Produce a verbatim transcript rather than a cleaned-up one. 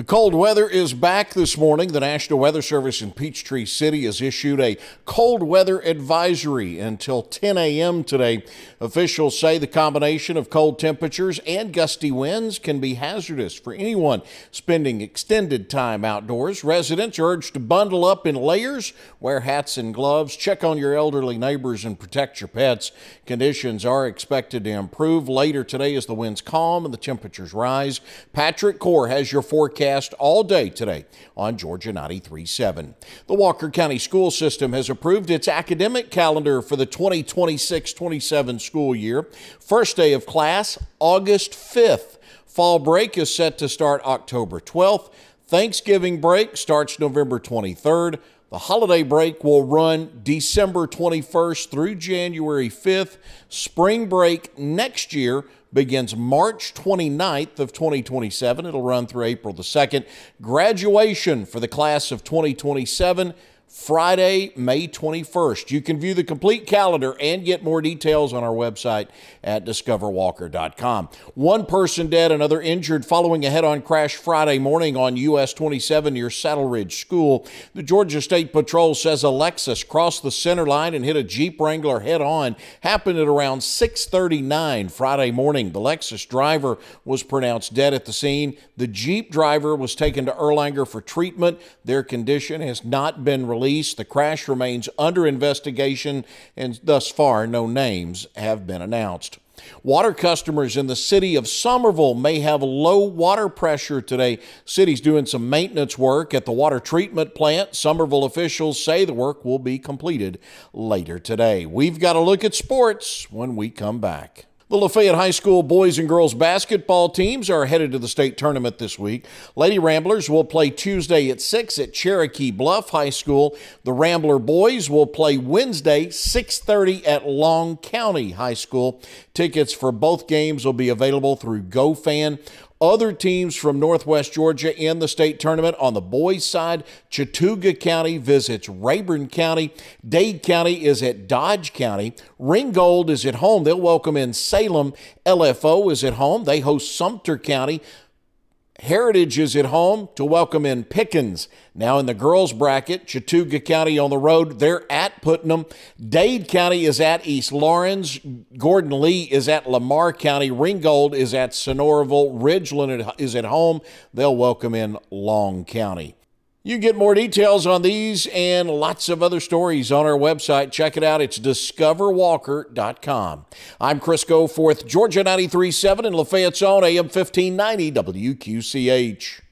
The cold weather is back this morning. The National Weather Service in Peachtree City has issued a cold weather advisory until ten a m today. Officials say the combination of cold temperatures and gusty winds can be hazardous for anyone spending extended time outdoors. Residents are urged to bundle up in layers, wear hats and gloves, check on your elderly neighbors, and protect your pets. Conditions are expected to improve later today as the winds calm and the temperatures rise. Patrick Core has your forecast all day today on Georgia ninety-three point seven. The Walker County School System has approved its academic calendar for the twenty twenty-six twenty-seven school year. First day of class, August fifth. Fall break is set to start October twelfth. Thanksgiving break starts November twenty-third. The holiday break will run December twenty-first through January fifth. Spring break next year begins March twenty-ninth of twenty twenty-seven. It'll run through April the second. Graduation for the class of twenty twenty-seven, Friday, May twenty-first. You can view the complete calendar and get more details on our website at discover walker dot com. One person dead, another injured following a head-on crash Friday morning on U S twenty-seven near Saddle Ridge School. The Georgia State Patrol says a Lexus crossed the center line and hit a Jeep Wrangler head-on. Happened at around six thirty-nine Friday morning. The Lexus driver was pronounced dead at the scene. The Jeep driver was taken to Erlanger for treatment. Their condition has not been released. The crash remains under investigation, and thus far, no names have been announced. Water customers in the city of Summerville may have low water pressure today. City's doing some maintenance work at the water treatment plant. Summerville officials say the work will be completed later today. We've got a look at sports when we come back. The Lafayette High School boys and girls basketball teams are headed to the state tournament this week. Lady Ramblers will play Tuesday at six at Cherokee Bluff High School. The Rambler boys will play Wednesday, six thirty at Long County High School. Tickets for both games will be available through GoFan. Other teams from Northwest Georgia in the state tournament. On the boys' side, Chattooga County visits Rayburn County. Dade County is at Dodge County. Ringgold is at home. They'll welcome in Salem. L F O is at home. They host Sumter County. Heritage is at home to welcome in Pickens. Now in the girls' bracket, Chattooga County on the road. They're at Putnam. Dade County is at East Lawrence. Gordon Lee is at Lamar County. Ringgold is at Sonoraville. Ridgeland is at home. They'll welcome in Long County. You can get more details on these and lots of other stories on our website. Check it out. It's discover walker dot com. I'm Chris Goforth, Georgia ninety-three point seven in Lafayette's own A M fifteen ninety W Q C H.